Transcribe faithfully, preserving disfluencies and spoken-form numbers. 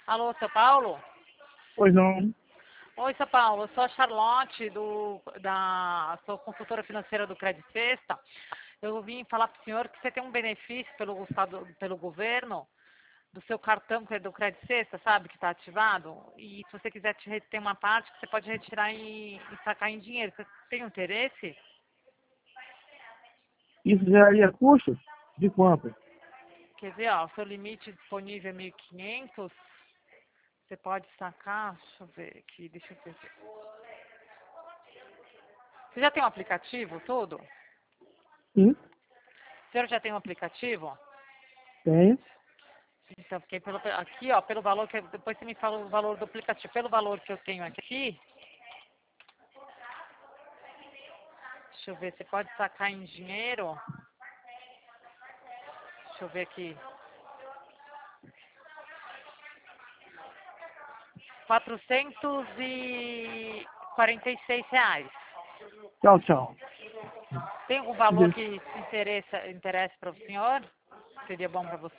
Alô, seu Paulo? Pois não. Oi, seu Paulo, eu sou a Charlotte, do, da, sou consultora financeira do Credit Sexta. Eu vim falar para o senhor que você tem um benefício pelo, estado, pelo governo do seu cartão que é do Credit Sexta, sabe, que está ativado. E se você quiser te, ter uma parte que você pode retirar e, e sacar em dinheiro. Você tem interesse? Isso geraria custos? De quanto? Quer ver, ó, o seu limite disponível é mil e quinhentos. Você pode sacar, deixa eu ver aqui, deixa eu ver. Você já tem um aplicativo, tudo? Sim, O senhor já tem um aplicativo? tenho. Então, porque pelo, aqui, ó, pelo valor que. Depois você me fala o valor do aplicativo. Pelo valor que eu tenho aqui, deixa eu ver, você pode sacar em dinheiro. Deixa eu ver aqui. quatrocentos e quarenta e seis reais. Tchau, tchau. Tem algum valor que interessa, interessa para o senhor? Seria bom para você?